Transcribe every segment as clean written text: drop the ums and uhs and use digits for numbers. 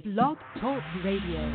Blog Talk Radio.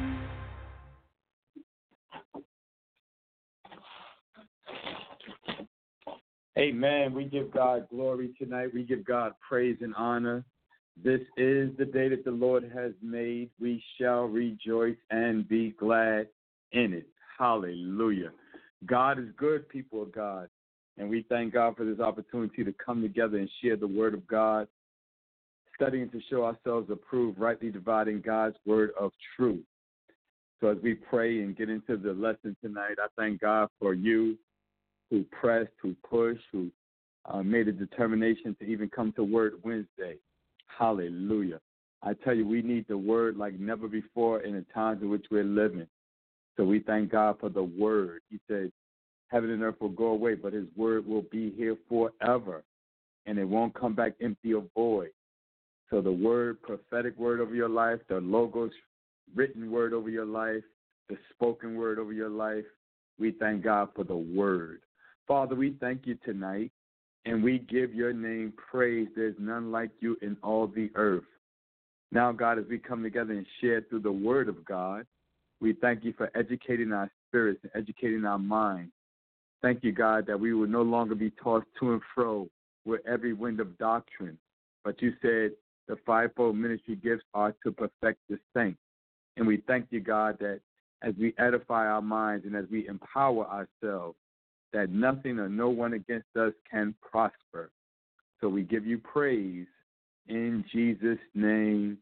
Amen. We give God glory tonight. We give God praise and honor. This is the day that the Lord has made. We shall rejoice and be glad in it. Hallelujah. God is good, people of God. And we thank God for this opportunity to come together and share the word of God, studying to show ourselves approved, rightly dividing God's word of truth. So as we pray and get into the lesson tonight, I thank God for you who pressed, who pushed, who made a determination to even come to Word Wednesday. Hallelujah. I tell you, we need the word like never before in the times in which we're living. So we thank God for the word. He said, heaven and earth will go away, but his word will be here forever, and it won't come back empty or void. So the word, prophetic word over your life, the logos, written word over your life, the spoken word over your life, we thank God for the word. Father, we thank you tonight, and we give your name praise. There's none like you in all the earth. Now, God, as we come together and share through the word of God, we thank you for educating our spirits and educating our minds. Thank you, God, that we will no longer be tossed to and fro with every wind of doctrine. But you said the fivefold ministry gifts are to perfect the saints. And we thank you, God, that as we edify our minds and as we empower ourselves, that nothing or no one against us can prosper. So we give you praise in Jesus' name.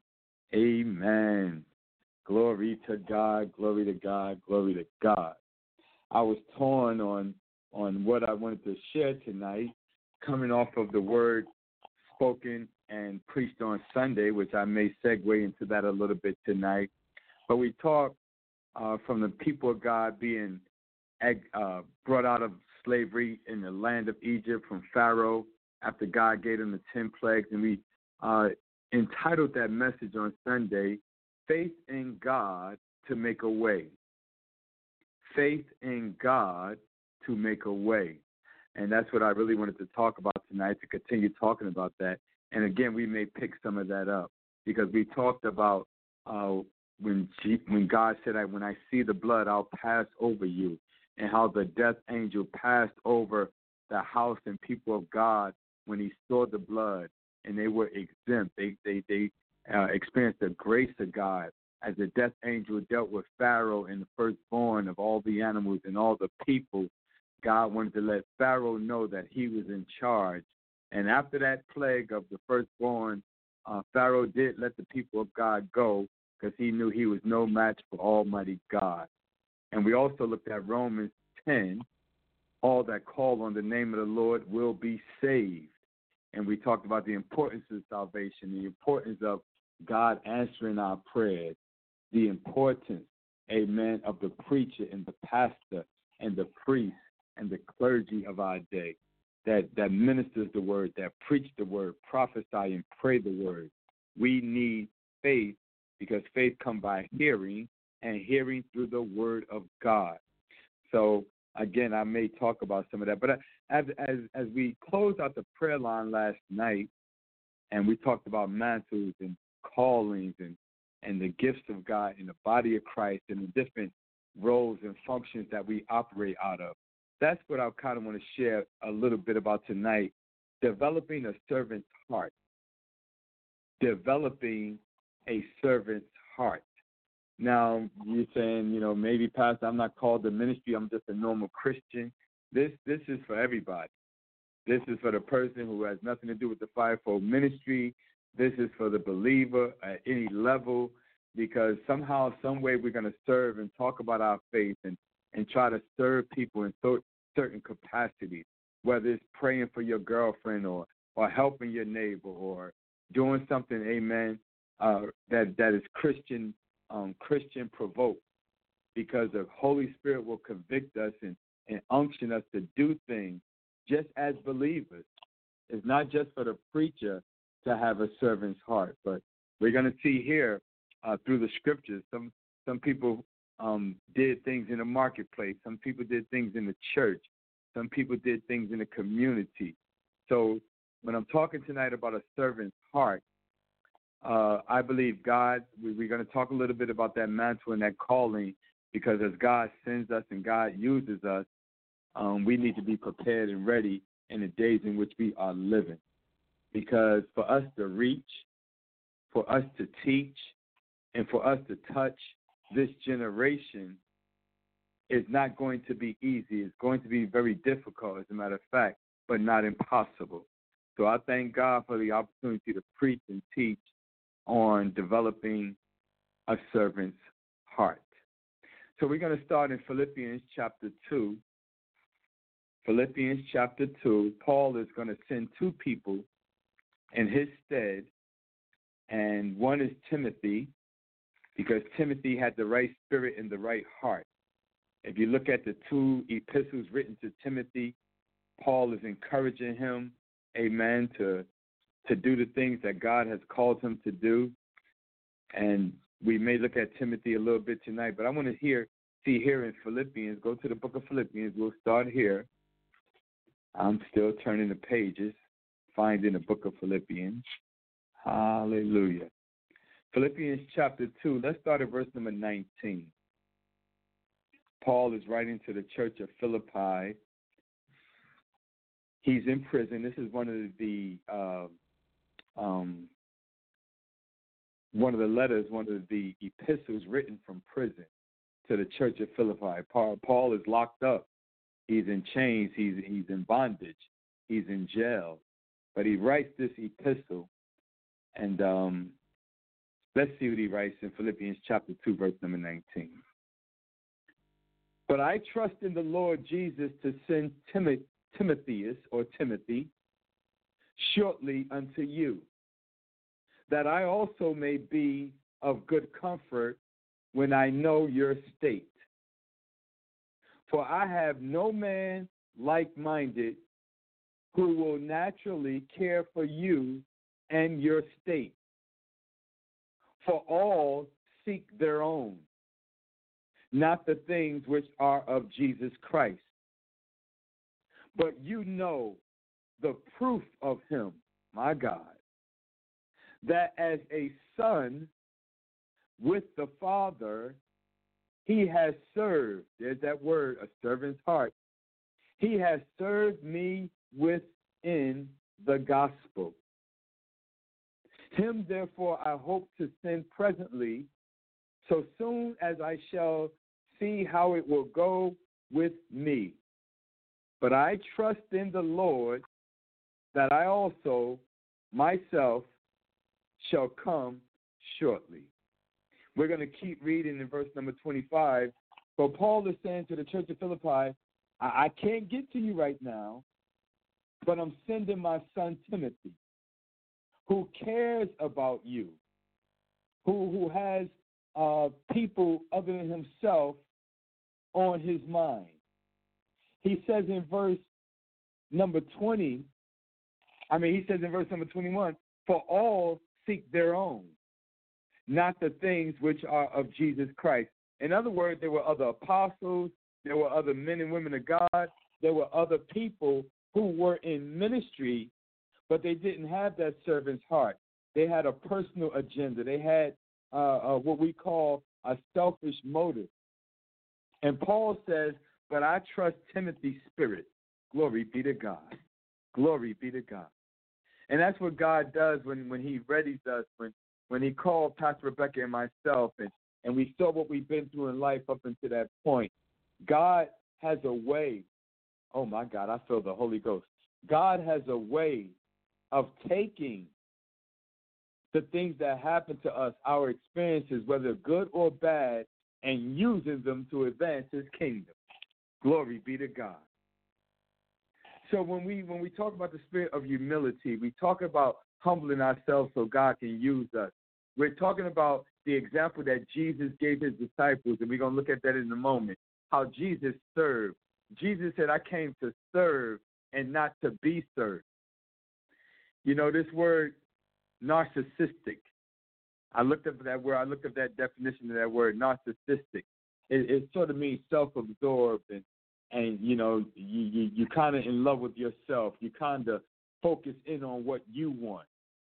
Amen. Glory to God, glory to God, glory to God. I was torn on what I wanted to share tonight, coming off of the word spoken and preached on Sunday, which I may segue into that a little bit tonight. But we talked from the people of God being brought out of slavery in the land of Egypt from Pharaoh after God gave them the 10 plagues. And we entitled that message on Sunday, Faith in God to Make a Way. Faith in God to make a way. And that's what I really wanted to talk about tonight, to continue talking about that. And again, we may pick some of that up because we talked about when God said, when I see the blood, I'll pass over you, and how the death angel passed over the house and people of God when he saw the blood, and they were exempt. They experienced the grace of God as the death angel dealt with Pharaoh and the firstborn of all the animals and all the people. God wanted to let Pharaoh know that he was in charge. And after that plague of the firstborn, Pharaoh did let the people of God go because he knew he was no match for Almighty God. And we also looked at Romans 10, all that call on the name of the Lord will be saved. And we talked about the importance of salvation, the importance of God answering our prayers, the importance, amen, of the preacher and the pastor and the priest and the clergy of our day that ministers the word, that preach the word, prophesy and pray the word. We need faith because faith comes by hearing, and hearing through the word of God. So, again, I may talk about some of that. But as we closed out the prayer line last night, and we talked about mantles and callings and the gifts of God in the body of Christ and the different roles and functions that we operate out of, that's what I kind of want to share a little bit about tonight, developing a servant's heart. Developing a servant's heart. Now, you're saying, maybe, Pastor, I'm not called to ministry. I'm just a normal Christian. This is for everybody. This is for the person who has nothing to do with the fivefold ministry. This is for the believer at any level, because somehow, some way, we're going to serve and talk about our faith and try to serve people in certain capacities, whether it's praying for your girlfriend or helping your neighbor or doing something, amen, that is Christian provoked, because the Holy Spirit will convict us and unction us to do things just as believers. It's not just for the preacher to have a servant's heart, but we're going to see here through the scriptures, some people did things in the marketplace. Some people did things in the church. Some people did things in the community. So when I'm talking tonight about a servant's heart, I believe God, we're going to talk a little bit about that mantle and that calling, because as God sends us and God uses us, we need to be prepared and ready in the days in which we are living. Because for us to reach, for us to teach, and for us to touch this generation is not going to be easy. It's going to be very difficult, as a matter of fact, but not impossible. So I thank God for the opportunity to preach and teach on developing a servant's heart. So we're going to start in Philippians chapter 2. Philippians chapter 2, Paul is going to send two people in his stead, and one is Timothy, because Timothy had the right spirit and the right heart. If you look at the two epistles written to Timothy, Paul is encouraging him, amen, to do the things that God has called him to do. And we may look at Timothy a little bit tonight, but I want to see here in Philippians, go to the book of Philippians. We'll start here. I'm still turning the pages, finding the book of Philippians. Hallelujah. Philippians chapter 2, let's start at verse number 19. Paul is writing to the church of Philippi. He's in prison. This is one of the letters, one of the epistles written from prison to the church of Philippi. Paul is locked up. He's in chains. He's in bondage. He's in jail. But he writes this epistle, and let's see what he writes in Philippians chapter 2, verse number 19. But I trust in the Lord Jesus to send Timothy shortly unto you, that I also may be of good comfort when I know your state. For I have no man like-minded who will naturally care for you and your state. For all seek their own, not the things which are of Jesus Christ. But you know the proof of him, my God, that as a son with the Father, he has served. There's that word, a servant's heart. He has served me within the gospel. Him, therefore, I hope to send presently, so soon as I shall see how it will go with me. But I trust in the Lord that I also myself shall come shortly. We're going to keep reading in verse number 25. So Paul is saying to the church of Philippi, I can't get to you right now, but I'm sending my son Timothy, who cares about you, who has people other than himself on his mind. He says in verse number 21, for all seek their own, not the things which are of Jesus Christ. In other words, there were other apostles, there were other men and women of God, there were other people who were in ministry, but they didn't have that servant's heart. They had a personal agenda. They had what we call a selfish motive. And Paul says, but I trust Timothy's spirit. Glory be to God. Glory be to God. And that's what God does when he readies us, when he called Pastor Rebecca and myself, and we saw what we've been through in life up until that point. God has a way. Oh, my God, I feel the Holy Ghost. God has a way of taking the things that happen to us, our experiences, whether good or bad, and using them to advance his kingdom. Glory be to God. So when we talk about the spirit of humility, we talk about humbling ourselves so God can use us. We're talking about the example that Jesus gave his disciples, and we're going to look at that in a moment, how Jesus served. Jesus said, I came to serve and not to be served. You know, this word narcissistic, I looked up that word. I looked up that definition of that word, narcissistic. It sort of means self-absorbed, and you know, you kind of in love with yourself. You kind of focus in on what you want.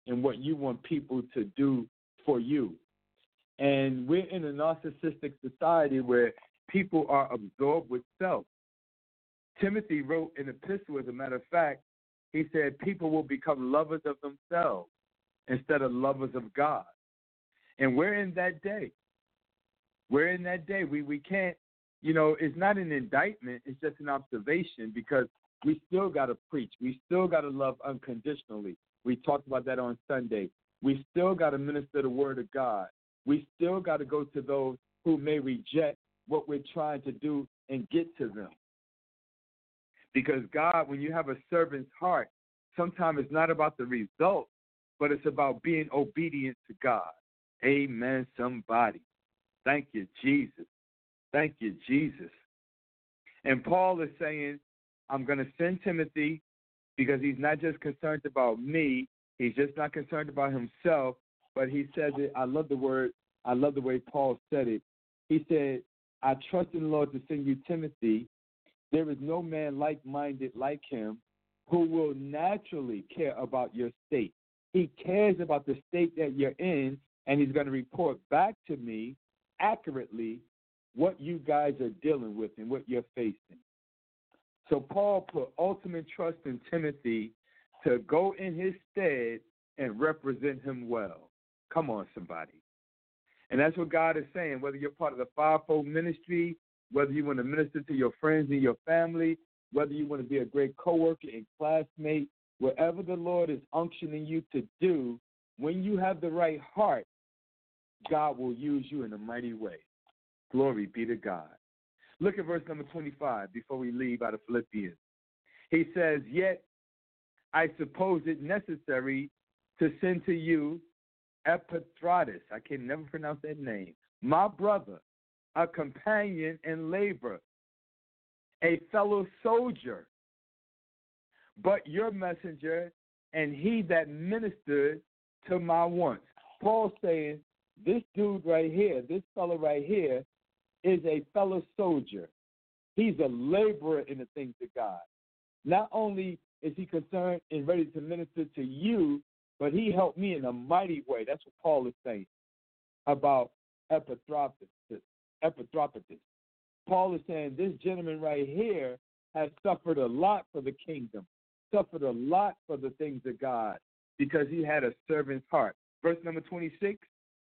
and what you want people to do for you. And we're in a narcissistic society where people are absorbed with self. Timothy wrote an epistle, as a matter of fact, he said people will become lovers of themselves instead of lovers of God. And we're in that day. We're in that day. We can't, it's not an indictment, it's just an observation, because we still got to preach. We still got to love unconditionally. We talked about that on Sunday. We still got to minister the word of God. We still got to go to those who may reject what we're trying to do and get to them. Because God, when you have a servant's heart, sometimes it's not about the result, but it's about being obedient to God. Amen, somebody. Thank you, Jesus. Thank you, Jesus. And Paul is saying, I'm going to send Timothy because he's not just concerned about me. He's just not concerned about himself, but he says it. I love the way Paul said it. He said, I trust in the Lord to send you Timothy. There is no man like-minded like him who will naturally care about your state. He cares about the state that you're in, and he's going to report back to me accurately what you guys are dealing with and what you're facing. So Paul put ultimate trust in Timothy to go in his stead and represent him well. Come on, somebody. And that's what God is saying, whether you're part of the fivefold ministry, whether you want to minister to your friends and your family, whether you want to be a great coworker and classmate, wherever the Lord is unctioning you to do, when you have the right heart, God will use you in a mighty way. Glory be to God. Look at verse number 25 before we leave out of Philippians. He says, yet I suppose it necessary to send to you Epaphroditus, I can never pronounce that name, my brother, a companion in labor, a fellow soldier, but your messenger, and he that ministered to my wants. Paul's saying, this dude right here, this fellow right here, is a fellow soldier. He's a laborer in the things of God. Not only is he concerned and ready to minister to you, but he helped me in a mighty way. That's what Paul is saying about Epaphroditus. Paul is saying this gentleman right here has suffered a lot for the kingdom, suffered a lot for the things of God, because he had a servant's heart. Verse number 26,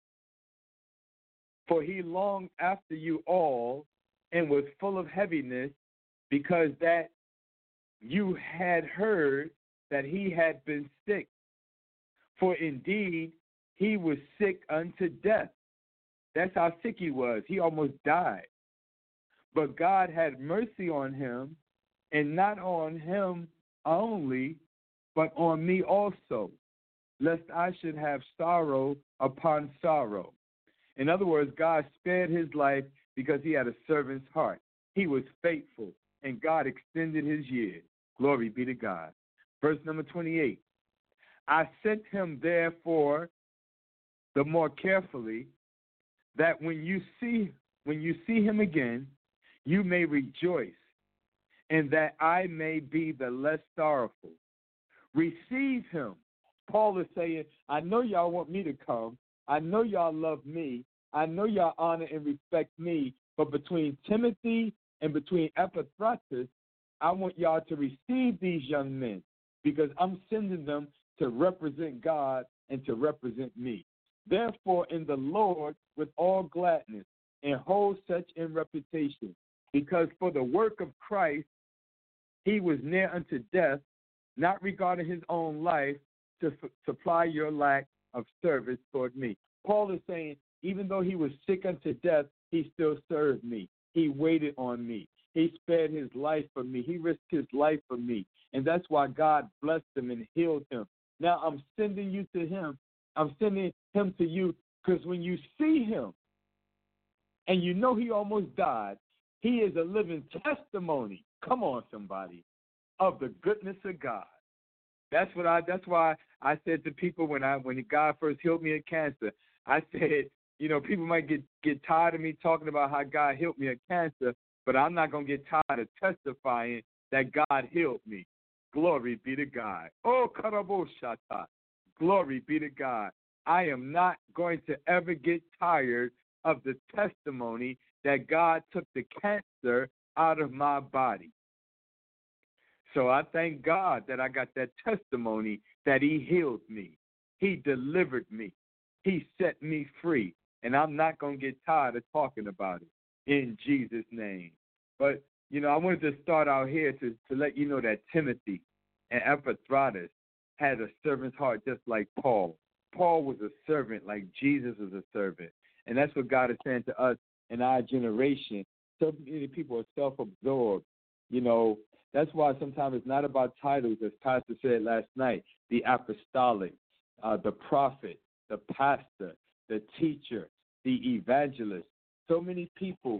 for he longed after you all and was full of heaviness, because that you had heard that he had been sick. For indeed he was sick unto death. That's how sick he was. He almost died. But God had mercy on him, and not on him only, but on me also, lest I should have sorrow upon sorrow. In other words, God spared his life because he had a servant's heart. He was faithful, and God extended his years. Glory be to God. Verse number 28. I sent him therefore the more carefully, that when you see him again, you may rejoice, and that I may be the less sorrowful. Receive him. Paul is saying, I know y'all want me to come. I know y'all love me. I know y'all honor and respect me. But between Timothy and between Epaphroditus, I want y'all to receive these young men, because I'm sending them to represent God and to represent me. Therefore, in the Lord, with all gladness, and hold such in reputation, because for the work of Christ he was near unto death, not regarding his own life, to supply your lack of service toward me. Paul is saying, even though he was sick unto death, he still served me. He waited on me. He spared his life for me. He risked his life for me. And that's why God blessed him and healed him. Now I'm sending you to him. I'm sending him to you, because when you see him and you know he almost died, he is a living testimony. Come on, somebody, of the goodness of God. That's why I said to people when God first healed me of cancer, I said, people might get tired of me talking about how God healed me of cancer, but I'm not going to get tired of testifying that God healed me. Glory be to God. Oh, Karaboshata. Glory be to God. I am not going to ever get tired of the testimony that God took the cancer out of my body. So I thank God that I got that testimony that he healed me. He delivered me. He set me free. And I'm not going to get tired of talking about it in Jesus' name. But, I wanted to start out here to let you know that Timothy and Epaphroditus had a servant's heart just like Paul. Paul was a servant like Jesus was a servant. And that's what God is saying to us in our generation. So many people are self-absorbed. That's why sometimes it's not about titles, as Pastor said last night, the apostolic, the prophet, the pastor, the teacher, the evangelist. So many people,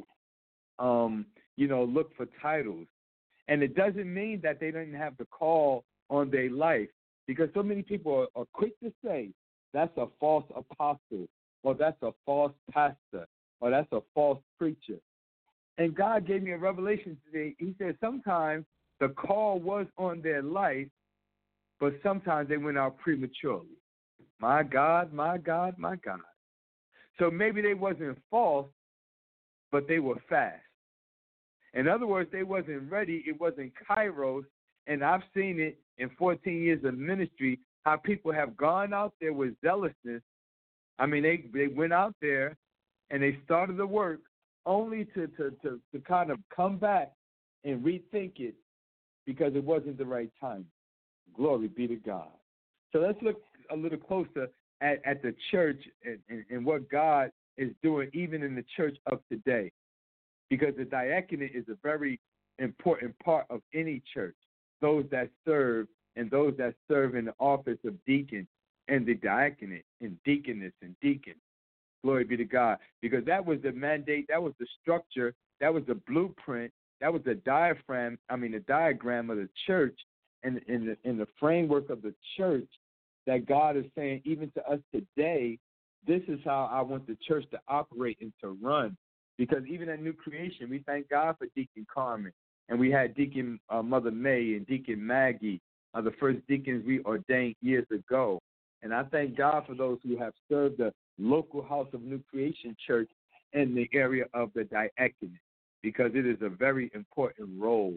look for titles. And it doesn't mean that they didn't have the call on their life, because so many people are quick to say, that's a false apostle, or that's a false pastor, or that's a false preacher. And God gave me a revelation today. He said sometimes the call was on their life, but sometimes they went out prematurely. My God, my God, my God. So maybe they wasn't false, but they were fast. In other words, they wasn't ready. It wasn't kairos. And I've seen it in 14 years of ministry, how people have gone out there with zealousness. I mean, they went out there and they started the work only to kind of come back and rethink it because it wasn't the right time. Glory be to God. So let's look a little closer at the church and what God is doing even in the church of today, because the diaconate is a very important part of any church, those that serve and those that serve in the office of deacon and the diaconate and deaconess and deacon. Glory be to God, because that was the mandate, that was the structure, that was the blueprint, that was the diagram of the church and in the framework of the church that God is saying, even to us today, this is how I want the church to operate and to run. Because even at New Creation, we thank God for Deacon Carmen, and we had Deacon Mother May and Deacon Maggie, the first deacons we ordained years ago. And I thank God for those who have served the local House of New Creation Church in the area of the diaconate, because it is a very important role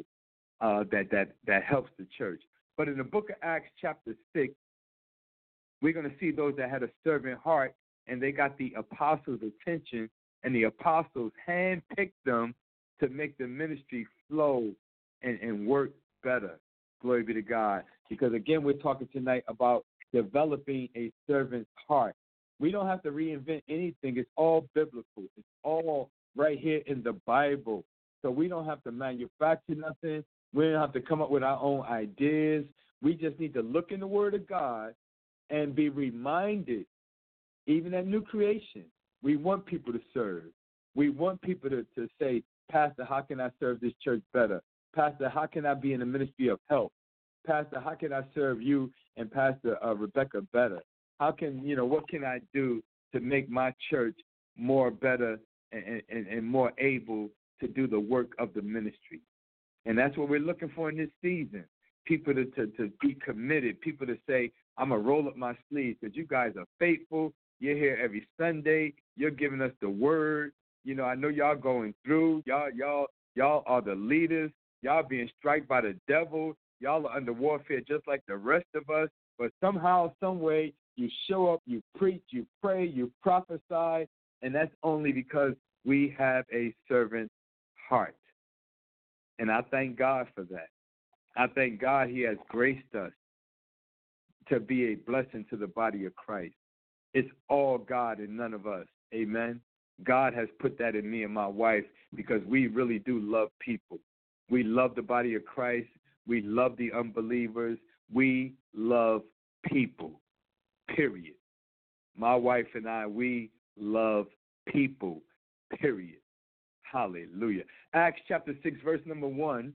that helps the church. But in the book of Acts chapter 6, we're going to see those that had a servant heart, and they got the apostles' attention, and the apostles handpicked them to make the ministry flow and work better. Glory be to God. Because, again, we're talking tonight about developing a servant's heart. We don't have to reinvent anything. It's all biblical. It's all right here in the Bible. So we don't have to manufacture nothing. We don't have to come up with our own ideas. We just need to look in the Word of God and be reminded, even at New Creation, we want people to serve. We want people to say, Pastor, how can I serve this church better? Pastor, how can I be in the ministry of help? Pastor, how can I serve you and Pastor Rebecca better? How can, what can I do to make my church more better and more able to do the work of the ministry? And that's what we're looking for in this season. People to be committed, people to say, I'm going to roll up my sleeves because you guys are faithful. You're here every Sunday. You're giving us the word. I know y'all going through. Y'all are the leaders. Y'all being struck by the devil. Y'all are under warfare just like the rest of us. But somehow, some way, you show up, you preach, you pray, you prophesy, and that's only because we have a servant's heart. And I thank God for that. I thank God he has graced us to be a blessing to the body of Christ. It's all God and none of us. Amen. God has put that in me and my wife because we really do love people. We love the body of Christ. We love the unbelievers. We love people, period. My wife and I, we love people, period. Hallelujah. Acts chapter 6, verse number 1.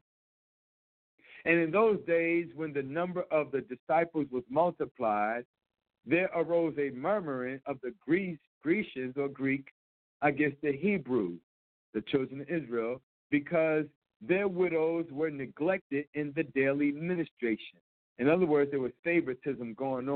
And in those days, when the number of the disciples was multiplied, there arose a murmuring of the Grecians or Greek against the Hebrews, the children of Israel, because their widows were neglected in the daily ministration. In other words, there was favoritism going on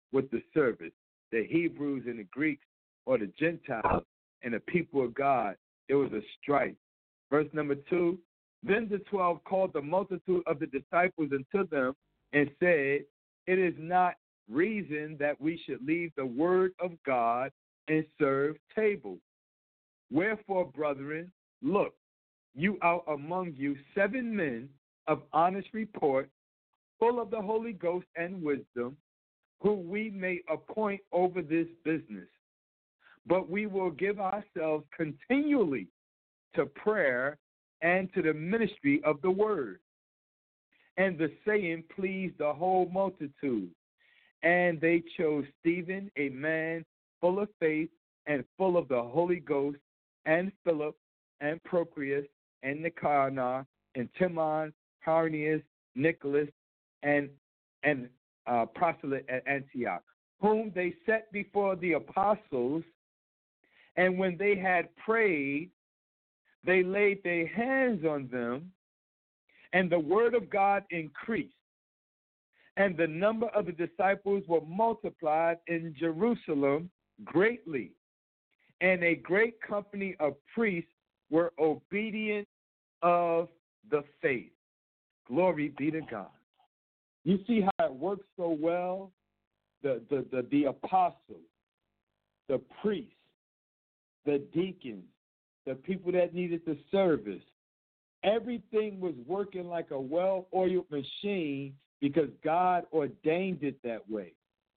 with the service. The Hebrews and the Greeks, or the Gentiles and the people of God, it was a strife. Verse number 2, then the 12 called the multitude of the disciples unto them and said, it is not reason that we should leave the word of God and serve tables. Wherefore, brethren, look, you out among you 7 men of honest report, full of the Holy Ghost and wisdom, who we may appoint over this business. But we will give ourselves continually to prayer and to the ministry of the word. And the saying pleased the whole multitude. And they chose Stephen, a man full of faith and full of the Holy Ghost, and Philip, and Prochorus, and Nicanor, and Timon, Parmenas, Nicholas, and proselyte at Antioch, whom they set before the apostles. And when they had prayed, they laid their hands on them, and the word of God increased. And the number of the disciples were multiplied in Jerusalem greatly, and a great company of priests were obedient of the faith. Glory be to God. You see how it works so well? The apostles, the priests, the deacons, the people that needed the service. Everything was working like a well-oiled machine because God ordained it that way.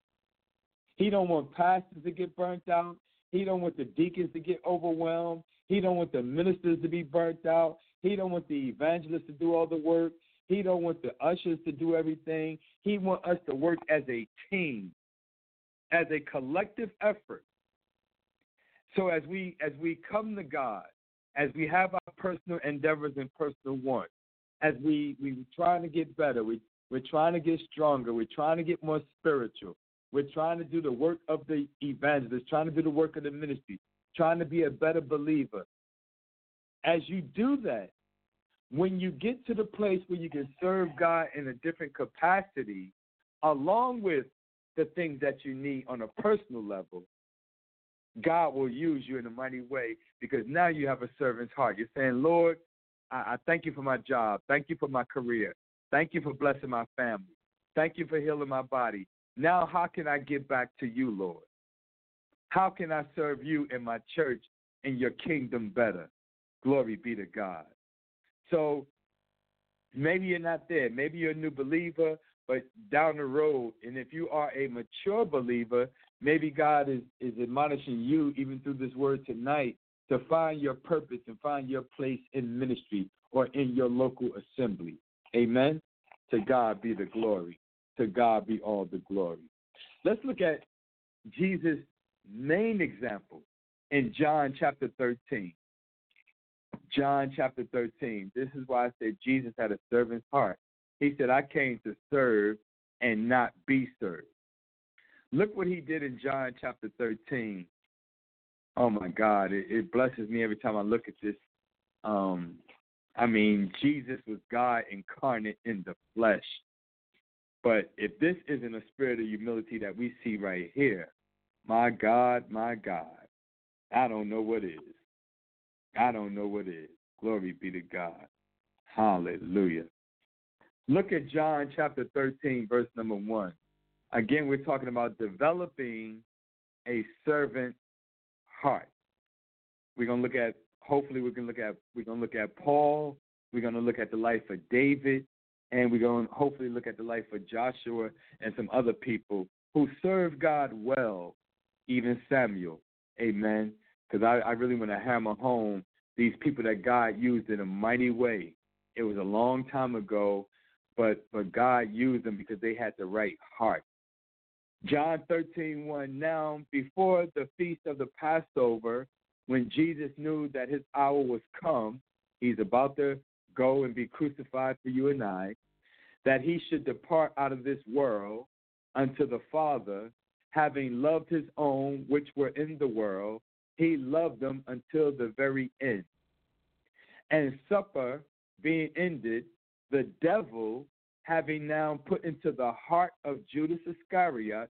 He don't want pastors to get burnt out. He don't want the deacons to get overwhelmed. He don't want the ministers to be burnt out. He don't want the evangelists to do all the work. He don't want the ushers to do everything. He wants us to work as a team, as a collective effort. So as we come to God, as we have our personal endeavors and personal wants, as we're trying to get better, we're trying to get stronger, we're trying to get more spiritual, we're trying to do the work of the evangelist, trying to do the work of the ministry, trying to be a better believer. As you do that, when you get to the place where you can serve God in a different capacity, along with the things that you need on a personal level, God will use you in a mighty way because now you have a servant's heart. You're saying, Lord, I thank you for my job. Thank you for my career. Thank you for blessing my family. Thank you for healing my body. Now how can I give back to you, Lord? How can I serve you in my church and your kingdom better? Glory be to God. So maybe you're not there. Maybe you're a new believer, but down the road, and if you are a mature believer, maybe God is admonishing you, even through this word tonight, to find your purpose and find your place in ministry or in your local assembly. Amen? To God be the glory. To God be all the glory. Let's look at Jesus' main example in John chapter 13. John chapter 13. This is why I said Jesus had a servant's heart. He said, I came to serve and not be served. Look what he did in John chapter 13. Oh, my God. It blesses me every time I look at this. Jesus was God incarnate in the flesh. But if this isn't a spirit of humility that we see right here, my God, I don't know what is. I don't know what is. Glory be to God. Hallelujah. Look at John chapter 13, verse number 1. Again, we're talking about developing a servant heart. We're going to look at, we're going to look at Paul. We're going to look at the life of David, and we're going to hopefully look at the life of Joshua and some other people who served God well, even Samuel. Amen. Because I really want to hammer home these people that God used in a mighty way. It was a long time ago, but God used them because they had the right heart. John 13:1. Now, before the feast of the Passover, when Jesus knew that his hour was come, he's about to go and be crucified for you and I, that he should depart out of this world unto the Father, having loved his own which were in the world, he loved them until the very end. And supper being ended, the devil, having now put into the heart of Judas Iscariot,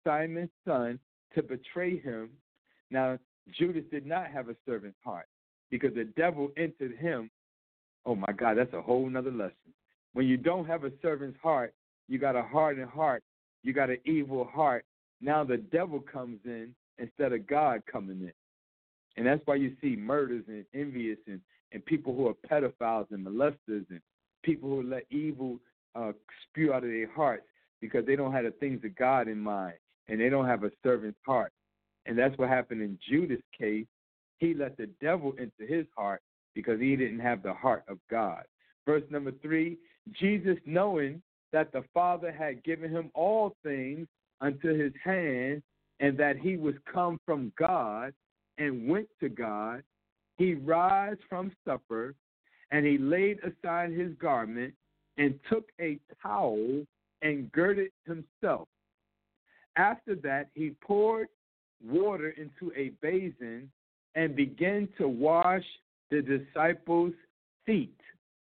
Simon's son, to betray him. Now, Judas did not have a servant's heart because the devil entered him. Oh, my God, that's a whole nother lesson. When you don't have a servant's heart, you got a hardened heart. You got an evil heart. Now the devil comes in instead of God coming in. And that's why you see murders and envious and people who are pedophiles and molesters and people who let evil spew out of their hearts because they don't have the things of God in mind and they don't have a servant's heart. And that's what happened in Judas' case. He let the devil into his heart because he didn't have the heart of God. Verse number 3, Jesus, knowing that the Father had given him all things unto his hand, and that he was come from God and went to God, he rose from supper, and he laid aside his garment, and took a towel and girded himself. After that, he poured water into a basin and began to wash the disciples' feet,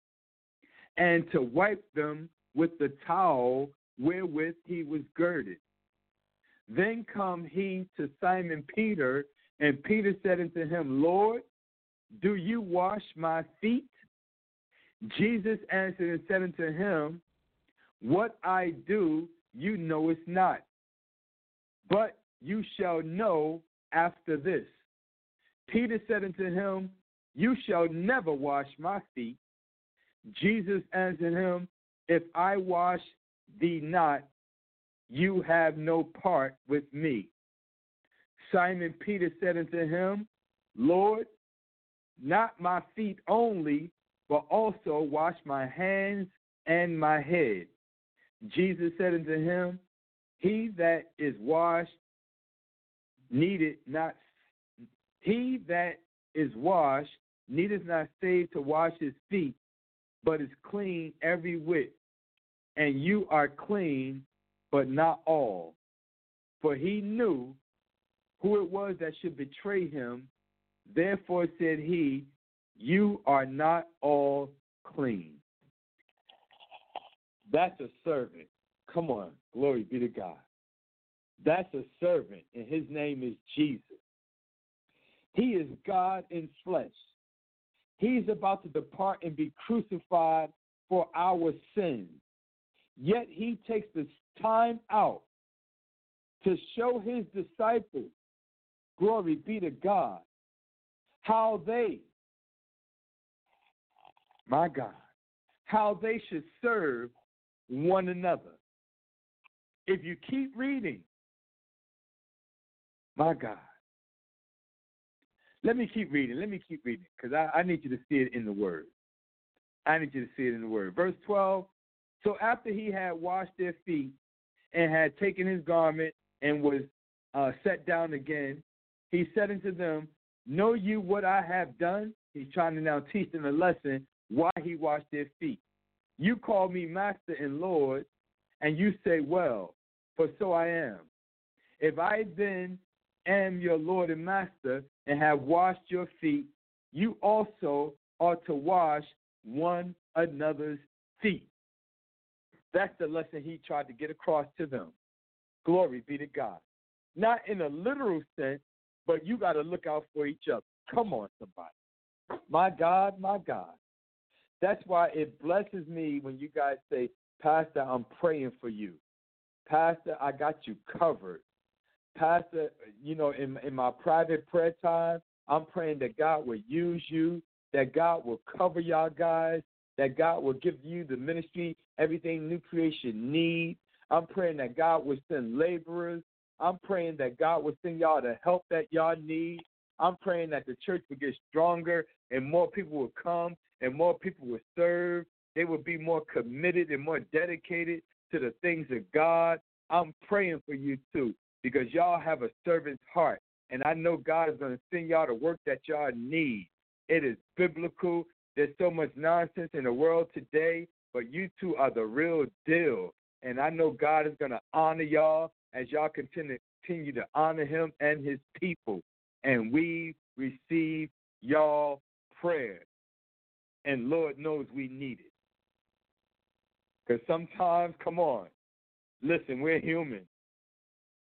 and to wipe them with the towel wherewith he was girded. Then come he to Simon Peter, and Peter said unto him, Lord, do you wash my feet? Jesus answered and said unto him, what I do you knowest not, but you shall know after this. Peter said unto him, you shall never wash my feet. Jesus answered him, if I wash thee not, you have no part with me. Simon Peter said unto him, Lord, not my feet only, but also wash my hands and my head. Jesus said unto him, he that is washed needeth not save to wash his feet, but is clean every whit. And you are clean, but not all. For he knew who it was that should betray him. Therefore said he, you are not all clean. That's a servant. Come on, glory be to God. That's a servant, and his name is Jesus. He is God in flesh. He's about to depart and be crucified for our sins. Yet he takes this time out to show his disciples, glory be to God, how they, my God, how they should serve one another. If you keep reading, my God, let me keep reading, because I need you to see it in the Word. Verse 12, so after he had washed their feet and had taken his garment and was set down again, he said unto them, know you what I have done? He's trying to now teach them a lesson why he washed their feet. You call me master and Lord, and you say, well, for so I am. If I then am your Lord and master and have washed your feet, you also ought to wash one another's feet. That's the lesson he tried to get across to them. Glory be to God. Not in a literal sense, but you got to look out for each other. Come on, somebody. My God, my God. That's why it blesses me when you guys say, Pastor, I'm praying for you. Pastor, I got you covered. Pastor, in my private prayer time, I'm praying that God will use you, that God will cover y'all guys, that God will give you the ministry, everything New Creation needs. I'm praying that God will send laborers. I'm praying that God will send y'all the help that y'all need. I'm praying that the church will get stronger and more people will come and more people will serve. They will be more committed and more dedicated to the things of God. I'm praying for you too, because y'all have a servant's heart. And I know God is going to send y'all the work that y'all need. It is biblical. There's so much nonsense in the world today, but you two are the real deal. And I know God is going to honor y'all as y'all continue to honor him and his people. And we receive y'all prayer. And Lord knows we need it. Because sometimes, come on, listen, we're human.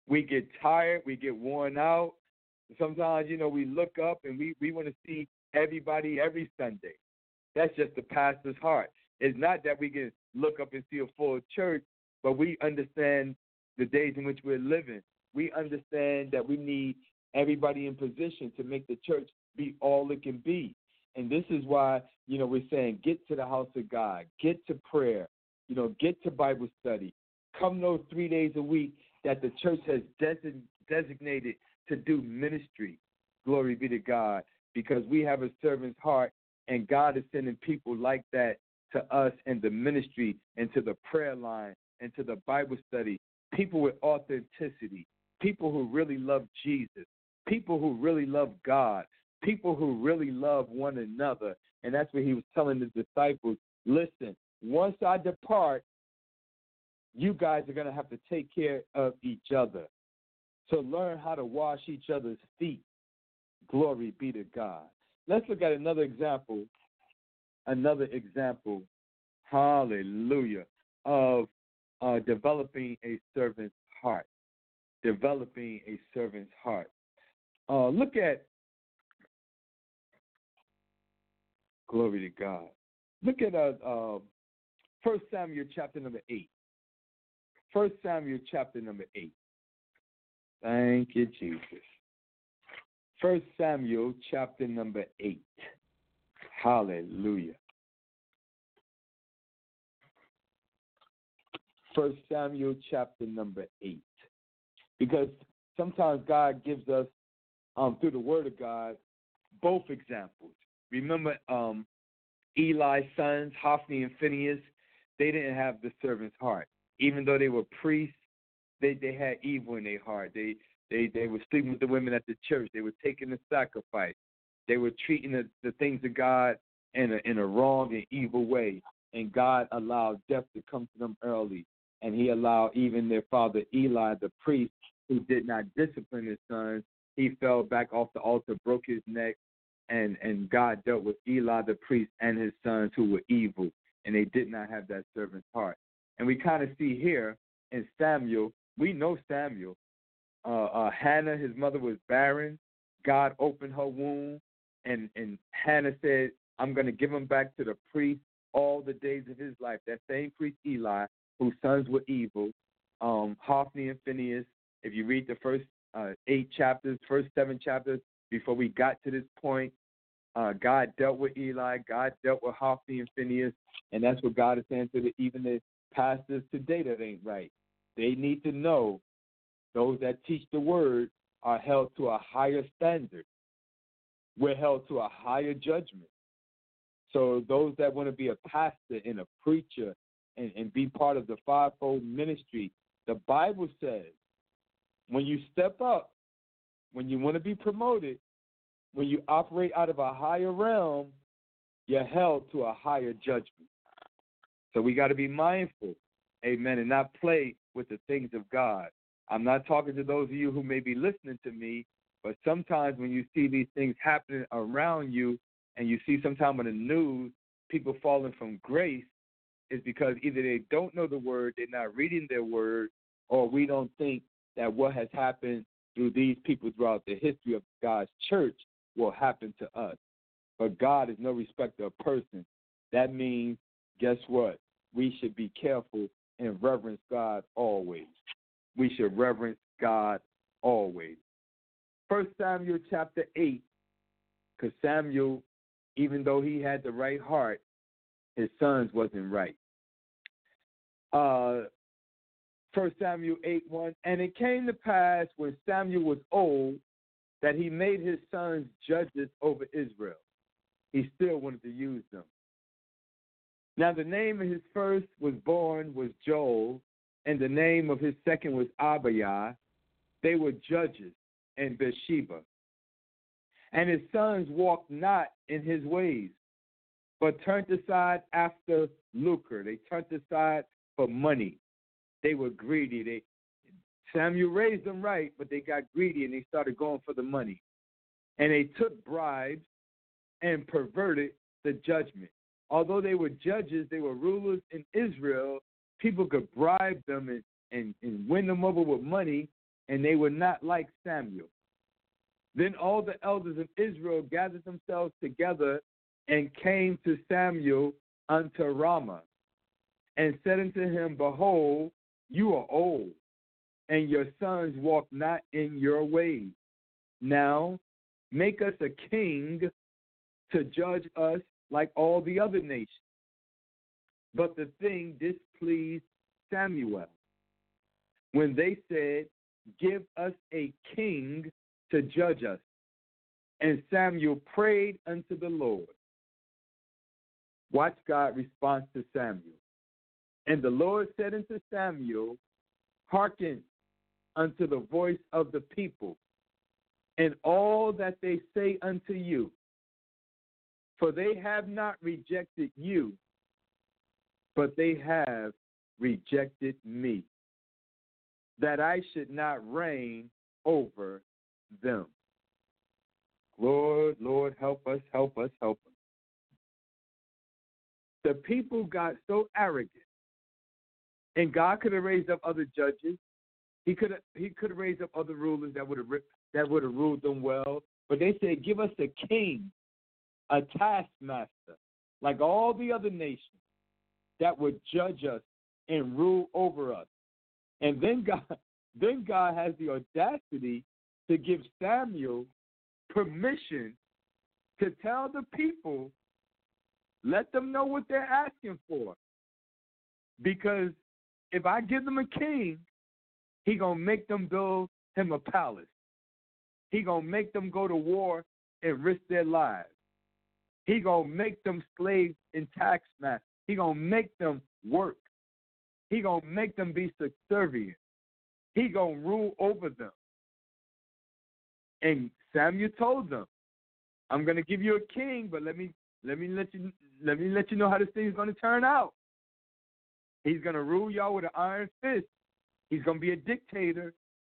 We get tired. We get worn out. Sometimes, we look up and we want to see everybody every Sunday. That's just the pastor's heart. It's not that we can look up and see a full church, but we understand the days in which we're living. We understand that we need everybody in position to make the church be all it can be. And this is why, we're saying get to the house of God, get to prayer, get to Bible study. Come those 3 days a week that the church has designated to do ministry. Glory be to God, because we have a servant's heart, and God is sending people like that to us in the ministry and to the prayer line and to the Bible study, people with authenticity, people who really love Jesus, people who really love God, people who really love one another. And that's what he was telling the disciples. Listen, once I depart, you guys are going to have to take care of each other. So learn how to wash each other's feet. Glory be to God. Let's look at another example, hallelujah, of developing a servant's heart. Developing a servant's heart. Look at, glory to God. Look at 1 Samuel chapter number 8. 1 Samuel chapter number 8. Thank you, Jesus. 1 Samuel chapter number 8. Hallelujah. 1 Samuel chapter number 8. Because sometimes God gives us, through the word of God, both examples. Remember Eli's sons, Hophni and Phinehas, they didn't have the servant's heart. Even though they were priests, they had evil in their heart. They were sleeping with the women at the church. They were taking the sacrifice. They were treating the things of God in a wrong and evil way. And God allowed death to come to them early. And he allowed even their father Eli, the priest, who did not discipline his sons, he fell back off the altar, broke his neck, and God dealt with Eli, the priest, and his sons who were evil, and they did not have that servant's heart. And we kind of see here in Samuel, we know Samuel. Hannah, his mother, was barren. God opened her womb, and Hannah said, I'm going to give him back to the priest all the days of his life. That same priest Eli, whose sons were evil, Hophni and Phinehas. If you read the first 8 chapters, first 7 chapters, before we got to this point, God dealt with Eli, God dealt with Hophni and Phinehas, and that's what God is saying to even the pastors today that ain't right. They need to know those that teach the word are held to a higher standard. We're held to a higher judgment. So those that want to be a pastor and a preacher and be part of the fivefold ministry, the Bible says when you step up, when you want to be promoted, when you operate out of a higher realm, you're held to a higher judgment. So we got to be mindful, amen, and not play with the things of God. I'm not talking to those of you who may be listening to me, but sometimes when you see these things happening around you and you see sometimes on the news people falling from grace, it's because either they don't know the word, they're not reading their word, or we don't think that what has happened through these people throughout the history of God's church will happen to us. But God is no respecter of person. That means, guess what? We should be careful and reverence God always. We should reverence God always. 1 Samuel chapter 8, because Samuel, even though he had the right heart, his sons wasn't right. 1 Samuel 8:1, and it came to pass when Samuel was old that he made his sons judges over Israel. He still wanted to use them. Now the name of his first was born was Joel, and the name of his second was Abiah. They were judges in Beersheba. And his sons walked not in his ways, but turned aside after lucre. They turned aside for money. They were greedy. Samuel raised them right, but they got greedy and they started going for the money. And they took bribes and perverted the judgment. Although they were judges, they were rulers in Israel, people could bribe them and win them over with money, and they were not like Samuel. Then all the elders of Israel gathered themselves together and came to Samuel unto Ramah, and said unto him, Behold, you are old, and your sons walk not in your ways. Now make us a king to judge us like all the other nations. But the thing displeased Samuel, when they said, Give us a king to judge us. And Samuel prayed unto the Lord. Watch God's response to Samuel. And the Lord said unto Samuel, Hearken unto the voice of the people, and all that they say unto you. For they have not rejected you, but they have rejected me, that I should not reign over them. Lord, Lord, help us, help us, help us. The people got so arrogant, and God could have raised up other judges. He could have raised up other rulers that would have ruled them well. But they said, give us a king, a taskmaster, like all the other nations, that would judge us and rule over us. And then God has the audacity to give Samuel permission to tell the people, let them know what they're asking for. Because if I give them a king, he going to make them build him a palace. He going to make them go to war and risk their lives. He going to make them slaves and taxmasters. He going to make them work. He going to make them be subservient. He going to rule over them. And Samuel told them, I'm going to give you a king, but let me let you know how this thing is going to turn out. He's going to rule y'all with an iron fist. He's going to be a dictator.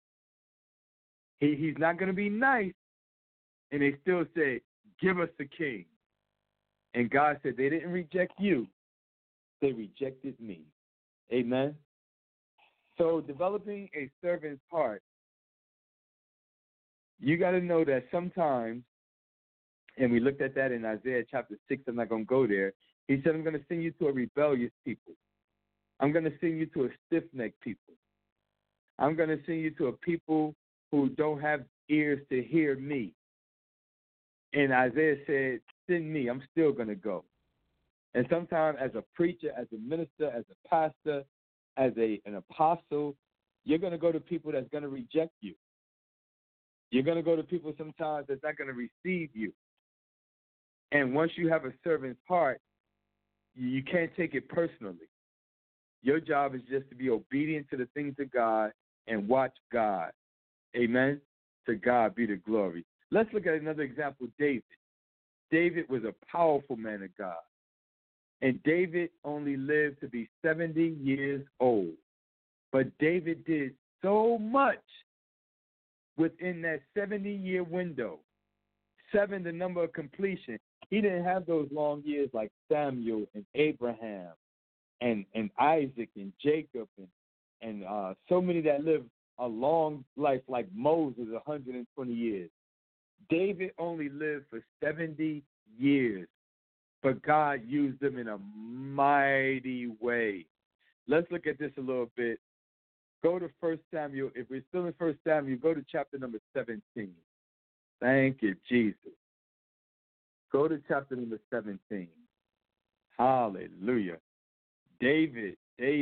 He's not going to be nice. And they still say, give us a king. And God said, they didn't reject you. They rejected me. Amen. So developing a servant's heart, you got to know that sometimes, and we looked at that in Isaiah chapter 6, I'm not going to go there. He said, I'm going to send you to a rebellious people. I'm going to send you to a stiff-necked people. I'm going to send you to a people who don't have ears to hear me. And Isaiah said, send me. I'm still going to go. And sometimes as a preacher, as a minister, as a pastor, as an apostle, you're going to go to people that's going to reject you. You're going to go to people sometimes that's not going to receive you. And once you have a servant's heart, you can't take it personally. Your job is just to be obedient to the things of God and watch God. Amen? To God be the glory. Let's look at another example, David. David was a powerful man of God. And David only lived to be 70 years old. But David did so much within that 70-year window. 7, the number of completion. He didn't have those long years like Samuel and Abraham and Isaac and Jacob and so many that lived a long life like Moses, 120 years. David only lived for 70 years, but God used him in a mighty way. Let's look at this a little bit. Go to 1 Samuel. If we're still in 1 Samuel, go to chapter number 17. Thank you, Jesus. Go to chapter number 17. Hallelujah. David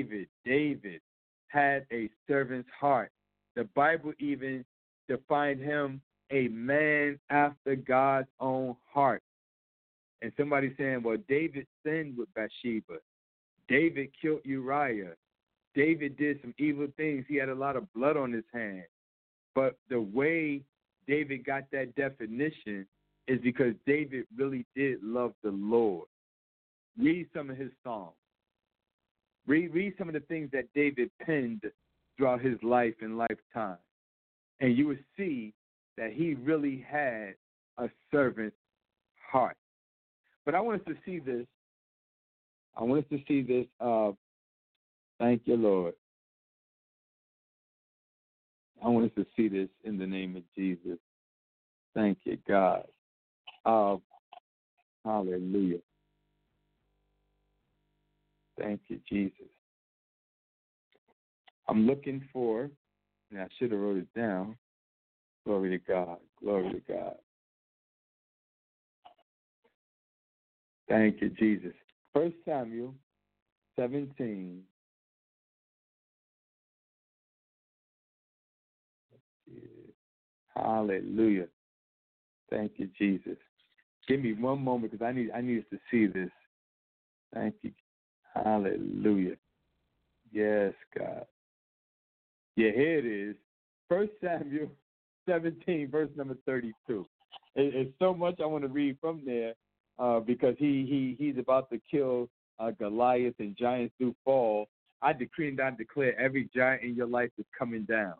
had a servant's heart. The Bible even defined him a man after God's own heart. And somebody saying, well, David sinned with Bathsheba. David killed Uriah. David did some evil things. He had a lot of blood on his hands. But the way David got that definition is because David really did love the Lord. Read some of his songs. Read some of the things that David penned throughout his life and lifetime. And you would see that he really had a servant's heart. But I want us to see this. Thank you, Lord. I want us to see this in the name of Jesus. Thank you, God. Hallelujah. Thank you, Jesus. I'm looking for, and I should have wrote it down. Glory to God. Glory to God. Thank you, Jesus. 1 Samuel 17. Hallelujah. Thank you, Jesus. Give me one moment because I need us to see this. Thank you. Hallelujah. Yes, God. Yeah, here it is. 1 Samuel 17, verse number 32. It's so much I want to read from there because he's about to kill Goliath, and giants do fall. I decree and I declare every giant in your life is coming down.